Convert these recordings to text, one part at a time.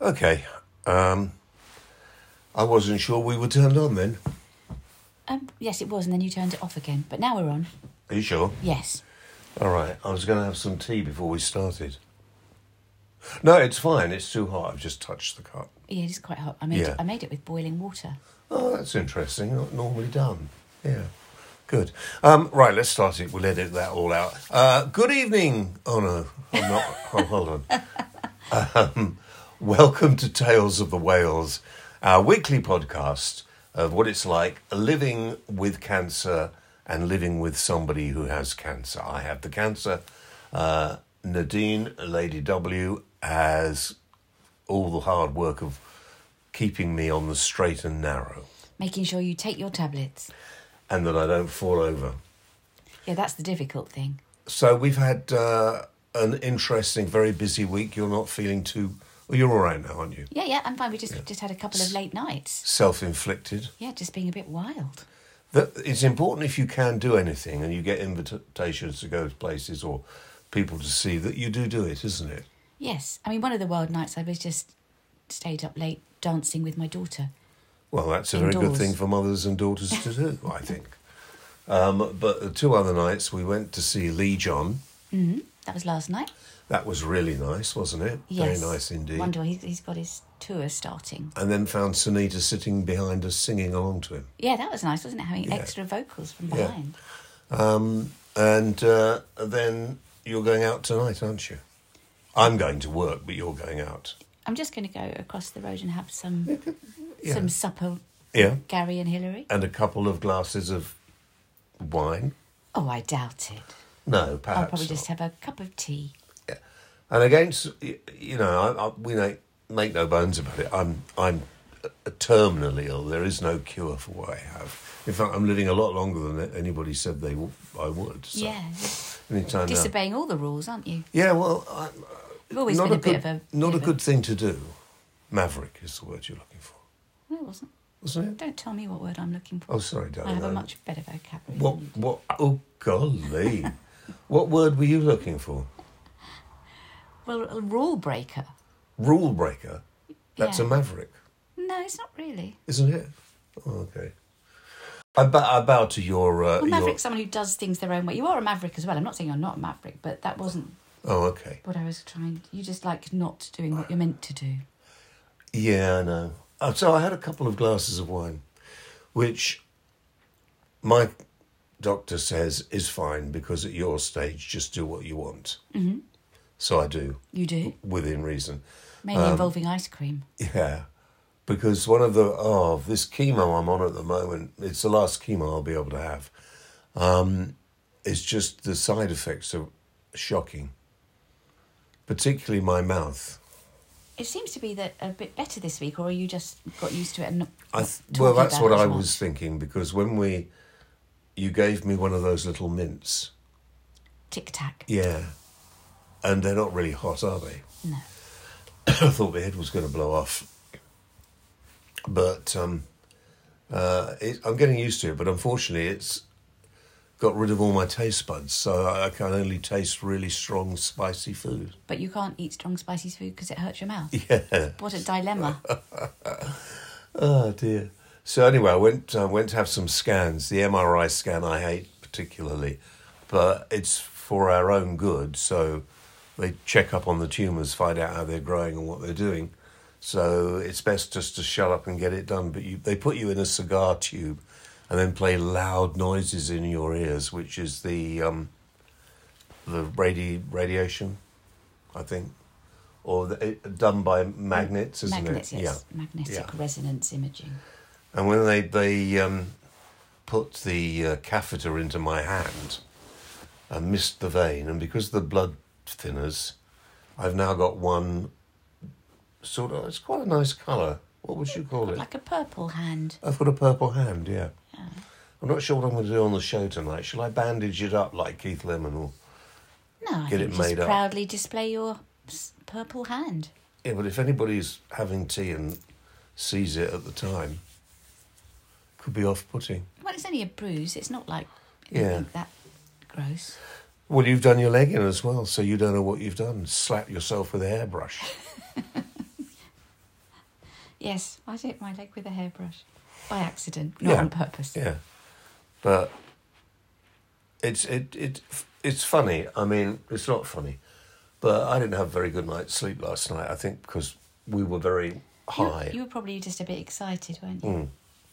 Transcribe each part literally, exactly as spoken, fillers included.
Okay. Um, I wasn't sure we were turned on then. Um, yes, it was, and then you turned it off again. But now we're on. Are you sure? Yes. All right. I was going to have some tea before we started. No, it's fine. It's too hot. I've just touched the cup. Yeah, it is quite hot. I made Yeah. it. I made it with boiling water. Oh, that's interesting. Not normally done. Yeah. Good. Um, right, let's start it. We'll edit that all out. Uh, good evening. Oh, no. I'm not. Oh, hold on. Um, welcome to Tales of the Whales, our weekly podcast of what it's like living with cancer and living with somebody who has cancer. I have the cancer. Uh, Nadine, Lady W, has all the hard work of keeping me on the straight and narrow. Making sure you take your tablets. And that I don't fall over. Yeah, that's the difficult thing. So we've had uh, an interesting, very busy week. You're not feeling too... Well, you're all right now, aren't you? Yeah, yeah, I'm fine. We just Yeah. just had a couple of late nights. Self-inflicted. Yeah, just being a bit wild. That it's important if you can do anything and you get invitations to go to places or people to see that you do do it, isn't it? Yes. I mean, one of the wild nights I was just stayed up late dancing with my daughter. Well, that's a very good Indoors. thing for mothers and daughters to do, I think. Um, but the two other nights we went to see Lee John. Mm-hmm. That was last night. That was really nice, wasn't it? Yes. Very nice indeed. Wonder he's, he's got his tour starting. And then found Sunita sitting behind us singing along to him. Yeah, that was nice, wasn't it? Having Yeah. extra vocals from Yeah. behind. Um, and uh, then you're going out tonight, aren't you? I'm going to work, but you're going out. I'm just going to go across the road and have some Yeah. some supper. Yeah. Gary and Hillary. And a couple of glasses of wine. Oh, I doubt it. No, perhaps I'll probably not. just have a cup of tea. Yeah. And against, y- you know, I, I, we make, make no bones about it. I'm I'm terminally ill. There is no cure for what I have. In fact, I'm living a lot longer than anybody said they w- I would. So Yeah. anytime now. Disobeying all the rules, aren't you? Yeah, well, I, You've always not been a a, bit good, of a... not bit a of good thing to do. Maverick is the word you're looking for, No, it wasn't. wasn't it? Don't tell me what word I'm looking for. Oh, sorry, darling. I have a I'm- much better vocabulary. What? than you do. What? Oh, golly! What word were you looking for? Well, a rule breaker. Rule breaker. That's Yeah. a maverick, No, it's not really. isn't it? Oh, okay. I, bow, I bow to your. Uh, Well, your... maverick's someone who does things their own way. You are a maverick as well. I'm not saying you're not a maverick, but that wasn't Oh, okay. what I was trying... You just like not doing what you're meant to do. Yeah, I know. Uh, so I had a couple of glasses of wine, which my doctor says is fine because at your stage, just do what you want. Mm-hmm. So I do, You do. within reason. Mainly Um, involving ice cream. Yeah, because one of the oh this chemo I'm on at the moment, it's the last chemo I'll be able to have. Um, it's just the side effects are shocking, particularly my mouth. It seems to be that a bit better this week, or you just got used to it and not, I not th- well, talking that's about what it I as was much? thinking because when we, you gave me one of those little mints, Tic Tac. yeah, and they're not really hot, are they? No. I thought my head was going to blow off. But um, uh, it, I'm getting used to it. But unfortunately, it's got rid of all my taste buds. So I can only taste really strong, spicy food. But you can't eat strong, spicy food because it hurts your mouth. Yeah. What a dilemma. Oh, dear. So anyway, I went, uh, went to have some scans. The M R I scan I hate particularly. But it's for our own good. So they check up on the tumours, find out how they're growing and what they're doing. So it's best just to shut up and get it done. But you, they put you in a cigar tube and then play loud noises in your ears, which is the um, the radi- radiation, I think, or the, it, done by magnets, isn't Magnets, it? yes. Magnetic Yeah. resonance imaging. And when they they um, put the uh, catheter into my hand and missed the vein, and because of the blood thinners, I've now got one sort of, it's quite a nice colour. What would you call it? Like a purple hand. I've got a purple hand, yeah. Yeah. I'm not sure what I'm going to do on the show tonight. Shall I bandage it up like Keith Lemon? Or... No, I Get think it just made up. proudly display your s- purple hand. Yeah, but if anybody's having tea and sees it at the time, it could be off-putting. Well, it's only a bruise. It's not like Yeah. anything that gross. Well, you've done your leg in as well, so you don't know what you've done. Slap yourself with a hairbrush. Yes, I hit my leg with a hairbrush. By accident, not Yeah. on purpose. Yeah, but it's it it it's funny. I mean, it's not funny, but I didn't have a very good night's sleep last night. I think because we were very You, high, you were probably just a bit excited, weren't you? Mm.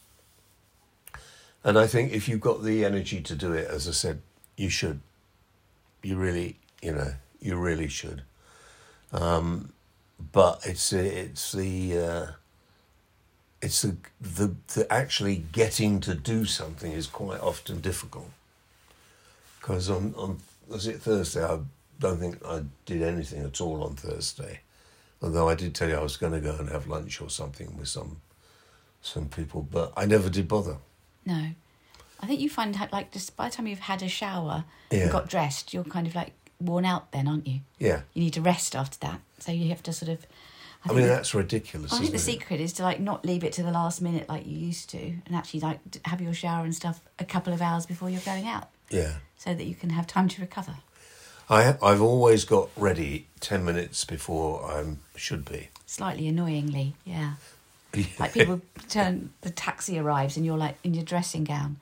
and I think if you've got the energy to do it, as I said, you should. You really, you know, you really should. Um, but it's it's the. Uh, It's the, the the actually getting to do something is quite often difficult. Because on, on was it Thursday? I don't think I did anything at all on Thursday. Although I did tell you I was going to go and have lunch or something with some some people, but I never did bother. No. I think you find that, like, just by the time you've had a shower Yeah. and got dressed, you're kind of like worn out then, aren't you? Yeah. You need to rest after that. So you have to sort of... I, think mean, the- that's ridiculous, I think isn't the it? secret is to, like, not leave it to the last minute like you used to, and actually, like, d- have your shower and stuff a couple of hours before you're going out, Yeah. so that you can have time to recover. I, I've always got ready ten minutes before I should be. Slightly annoyingly, yeah. Like, people turn, the taxi arrives and you're, like, in your dressing gown.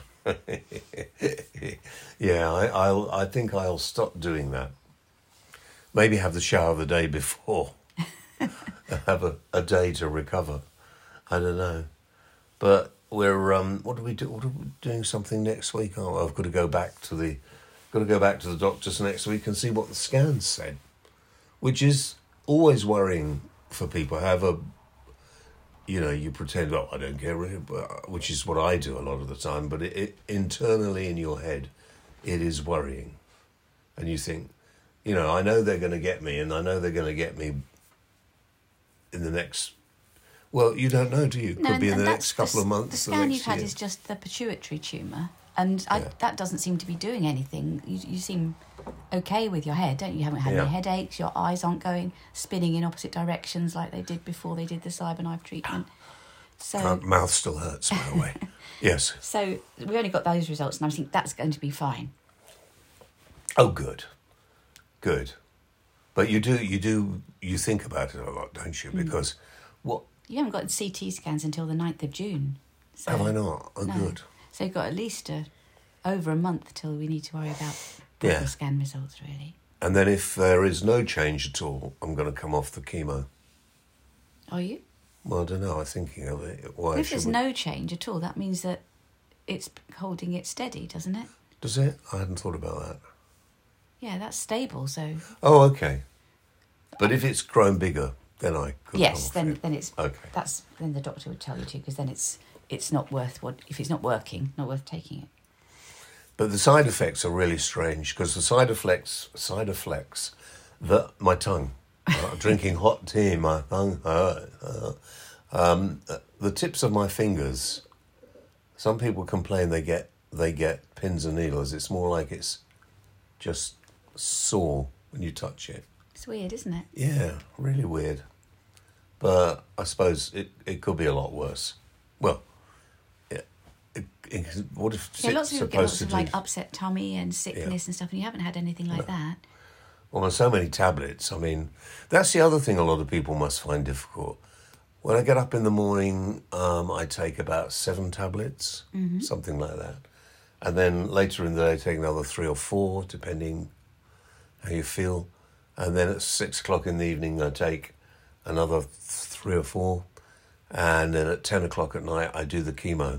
Yeah, I, I'll. I think I'll stop doing that. Maybe have the shower the day before. Have a, a day to recover. I don't know, but we're um. What do we do? What are we doing? Something next week? Oh, I've got to go back to the, got to go back to the doctors next week and see what the scans said, which is always worrying for people. However, you know, you pretend, oh, I don't care, really, but- which is what I do a lot of the time. But it, it internally in your head, it is worrying, and you think, you know, I know they're going to get me, and I know they're going to get me in the next. Well, you don't know, do you? No, Could be in and the that's next couple the, of months. The the scan next you've had year. is just the pituitary tumour, and I, Yeah. that doesn't seem to be doing anything. You, you seem okay with your head, don't you? You haven't had Yeah. any headaches, your eyes aren't going spinning in opposite directions like they did before they did the Cyberknife treatment. So, Uh, mouth still hurts, by the way. Yes. so we only got those results, and I think that's going to be fine. Oh, good, good. But you do, you do, you think about it a lot, don't Hmm. you? Because what You haven't got C T scans until the ninth of June. So, have I not? Oh, no. good. So you've got at least a, over a month till we need to worry about proper Yeah. scan results, really. And then if there is no change at all, I'm going to come off the chemo. Are you? Well, I don't know. I'm thinking of it. Why Well, if should there's we? no change at all, that means that it's holding it steady, doesn't it? Does it? I hadn't thought about that. Yeah, that's stable. So Oh, okay. But if it's grown bigger, then I could yes, come off then it. then it's Okay. that's then the doctor would tell you to, because then it's it's not worth what if it's not working, not worth taking it. But the side effects are really strange because the side effects, side effects, that my tongue, uh, drinking hot tea, my tongue hurt. Uh, um, the tips of my fingers. Some people complain they get they get pins and needles. It's more like it's just sore when you touch it. It's weird, isn't it? Yeah, really weird. But I suppose it, it could be a lot worse. Well, yeah, it, it, what if Yeah, it's lots of people get supposed lots to of do? like upset tummy and sickness and stuff, and you haven't had anything like that. Well, on so many tablets. I mean, that's the other thing a lot of people must find difficult. When I get up in the morning, um, I take about seven tablets, Mm-hmm. something like that. And then later in the day, I take another three or four, depending how you feel. And then at six o'clock in the evening, I take another th- three or four. And then at ten o'clock at night, I do the chemo.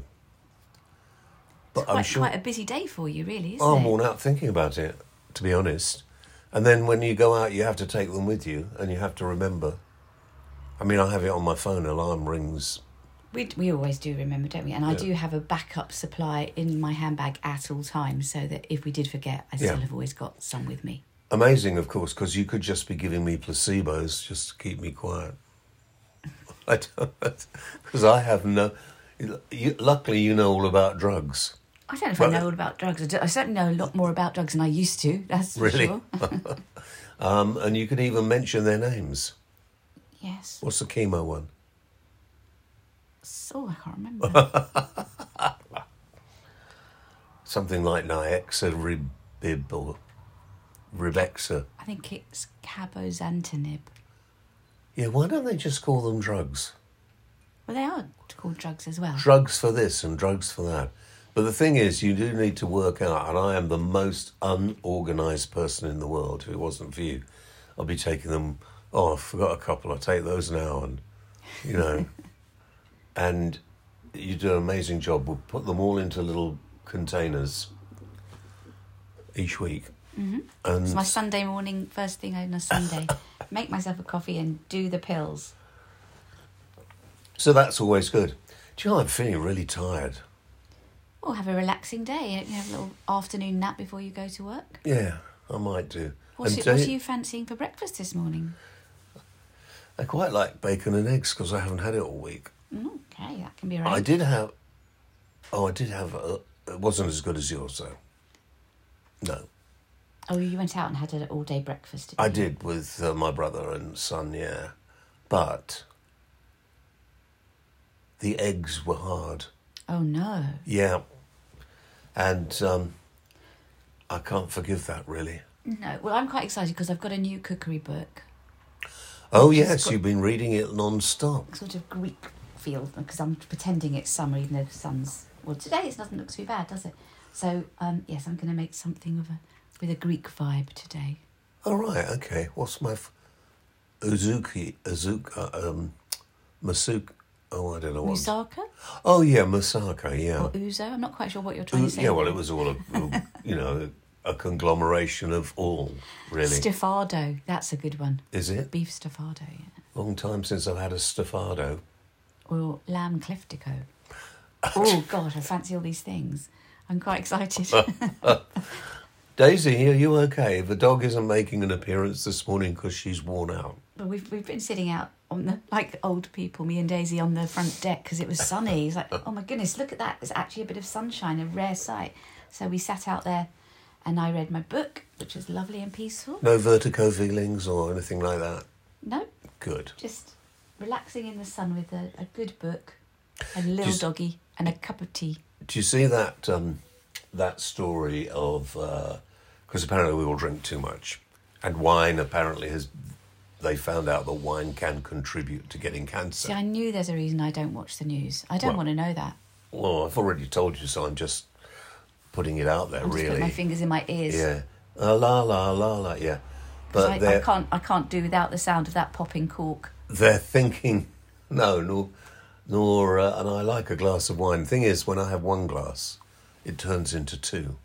But It's quite, I'm sure quite a busy day for you, really, isn't Oh, I'm it? worn out thinking about it, to be honest. And then when you go out, you have to take them with you, and you have to remember. I mean, I have it on my phone. Alarm rings. We we always do remember, don't we? And I Yeah. do have a backup supply in my handbag at all times, so that if we did forget, I still Yeah. have always got some with me. Amazing, of course, because you could just be giving me placebos just to keep me quiet. I don't, because I have no. You, luckily, you know all about drugs. I don't know if Well, I know all about drugs. I, do, I certainly know a lot more about drugs than I used to. That's for Really? sure. Um, and you can even mention their names. Yes. What's the chemo one? So I can't remember. Something like Niexoribib or Rebexa. I think it's cabozantinib. Yeah, why don't they just call them drugs? Well, they are called drugs as well. Drugs for this and drugs for that. But the thing is, you do need to work out, and I am the most unorganised person in the world. If it wasn't for you, I'd be taking them, oh, I forgot a couple, I'll take those now, and, you know. And you do an amazing job. We'll put them all into little containers each week. Mm-hmm. And it's my Sunday morning, first thing on a Sunday. Make myself a coffee and do the pills. So that's always good. Do you know, I'm feeling really tired. Or have a relaxing day. You have a little afternoon nap before you go to work. Yeah, I might do. What's, And it, what do- are you fancying for breakfast this morning? I quite like bacon and eggs because I haven't had it all week. Mm, okay, that can be I right. did have... Oh, I did have... A, it wasn't as good as yours, though. No. Oh, you went out and had an all-day breakfast, didn't I you? did with uh, my brother and son, yeah. But the eggs were hard. Oh, no. Yeah. And um, I can't forgive that, really. No. Well, I'm quite excited because I've got a new cookery book. Oh, Which has yes, got- you've been reading it non-stop. Sort of Greek feel, because I'm pretending it's summer, even though the sun's... Well, today it doesn't look too bad, does it? So, um, yes, I'm going to make something of a with a Greek vibe today. Oh, right, okay. What's my... F- Uzuki... Azuka... Um, Masuka... Oh, I don't know what... Moussaka Oh, yeah, Moussaka, yeah. or ouzo? I'm not quite sure what you're trying Ooh, to say. yeah, well, it was all, a, a- you know, a conglomeration of all, really. Stafado, that's a good one. Is it? Beef stafado, yeah. Long time since I've had a stafado. Or lamb cliftico. Oh, gosh, I fancy all these things. I'm quite excited. Daisy, are you okay? The dog isn't making an appearance this morning because she's worn out. But we've we've been sitting out on the like old people, me and Daisy, on the front deck because it was sunny. It's like, oh my goodness, look at that! There's actually a bit of sunshine, a rare sight. So we sat out there, and I read my book, which was lovely and peaceful. No vertigo feelings or anything like that? No, Good. just relaxing in the sun with a, a good book, and a little Just- doggy, and a cup of tea. Do you see that um, that story of... Because apparently we all drink too much. And wine apparently has... They found out that wine can contribute to getting cancer. See, I knew there's a reason I don't watch the news. I don't Well, want to know that. Well, I've already told you, so I'm just putting it out there, I'm just really. putting my fingers in my ears. Yeah. Uh, la, la, la, la, yeah. 'Cause But I, I they're, can't I can't do without the sound of that popping cork. they're thinking... No, nor... nor uh, and I like a glass of wine. Thing is, when I have one glass, it turns into two.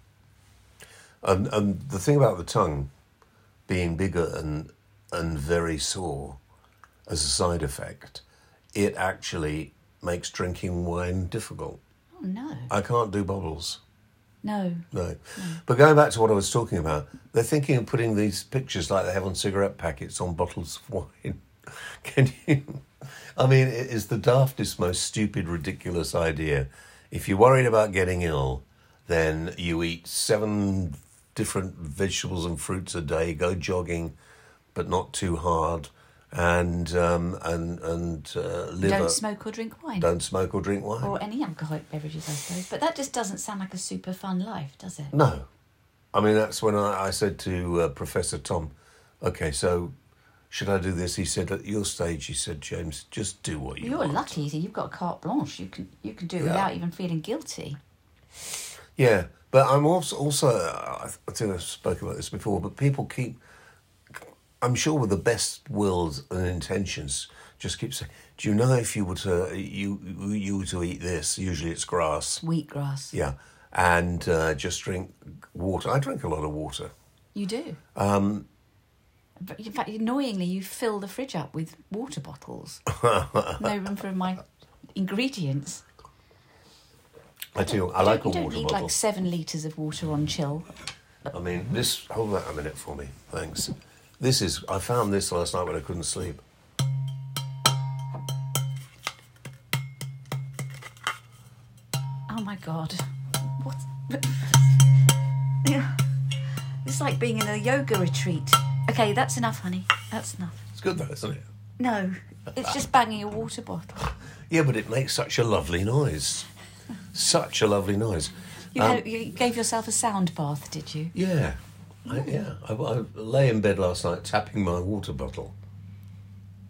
And, and the thing about the tongue being bigger and and very sore as a side effect, it actually makes drinking wine difficult. Oh no. I can't do bubbles. No. No. But going back to what I was talking about, they're thinking of putting these pictures like they have on cigarette packets on bottles of wine. Can you... I mean, it is the daftest, most stupid, ridiculous idea. If you're worried about getting ill, then you eat seven different vegetables and fruits a day, go jogging, but not too hard, and um, and and uh, live. Don't a- smoke or drink wine. don't smoke or drink wine. Or any alcoholic beverages, I suppose. But that just doesn't sound like a super fun life, does it? No. I mean, that's when I, I said to uh, Professor Tom, okay, so should I do this? He said, at your stage, he said, James, just do what you You're want. lucky. So you've got carte blanche. You can you can do it Yeah. without even feeling guilty. Yeah, but I'm also, also uh, I think I've spoken about this before, but people keep, I'm sure with the best wills and intentions, just keep saying, do you know if you were to, you, you were to eat this, usually it's grass, Wheatgrass. yeah, and uh, just drink water. I drink a lot of water. You do. Um, But in fact, annoyingly, you fill the fridge up with water bottles. No room for my ingredients. I tell you, I You like don't, a you water don't need bottle. like seven litres of water on chill. I mean, this, hold that a minute for me, thanks. This is, I found this last night when I couldn't sleep. Oh my God. What? Yeah. It's like being in a yoga retreat. Okay, that's enough, honey. That's enough. It's good though, isn't it? No, it's just banging a water bottle. Yeah, but it makes such a lovely noise. Such a lovely noise. You, Um, had, you gave yourself a sound bath, did you? Yeah, I, yeah. I, I lay in bed last night tapping my water bottle.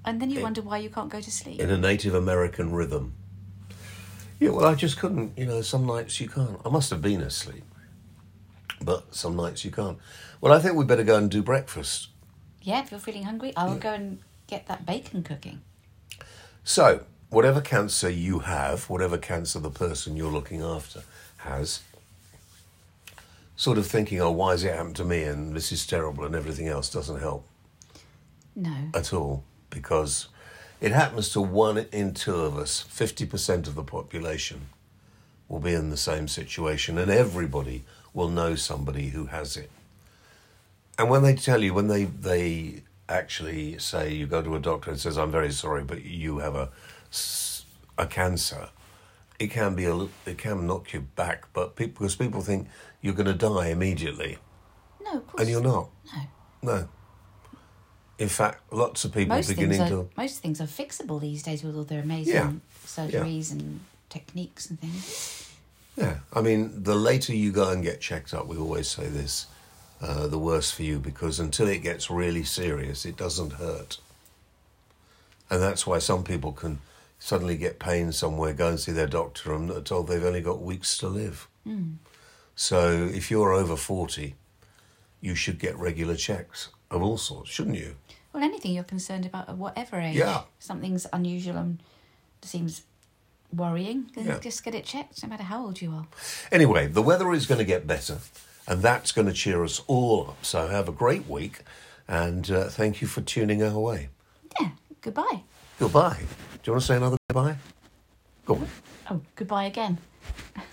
And then you It- wonder why you can't go to sleep. in a Native American rhythm. Yeah, well, I just couldn't, you know, some nights you can't. I must have been asleep, but some nights you can't. Well, I think we'd better go and do breakfast. Yeah, if you're feeling hungry, I'll go and get that bacon cooking. So, whatever cancer you have, whatever cancer the person you're looking after has, sort of thinking, oh, why has it happened to me and this is terrible and everything else doesn't help No. at all, because it happens to one in two of us. fifty percent of the population will be in the same situation, and everybody will know somebody who has it. And when they tell you, when they, they actually say, you go to a doctor and says, I'm very sorry, but you have a, s- a cancer, it can be a, li- it can knock you back, but people, because people think you're going to die immediately, No, of course. and you're not. No. No. In fact, lots of people Most beginning things, are, to... most things are fixable these days with all their amazing Yeah. surgeries and techniques and things. Yeah, I mean, the later you go and get checked up, we always say this, uh, the worse for you, because until it gets really serious, it doesn't hurt. And that's why some people can suddenly get pain somewhere, go and see their doctor, and are told they've only got weeks to live. Mm. So if you're over forty, you should get regular checks of all sorts, shouldn't you? Well, anything you're concerned about at whatever age. Yeah. Something's unusual and seems worrying, then Yeah. just get it checked, no matter how old you are. Anyway, the weather is going to get better, and that's going to cheer us all up. So have a great week, and uh, thank you for tuning our way. Yeah, goodbye. Goodbye. Do you want to say another goodbye? Go on. Oh, goodbye again.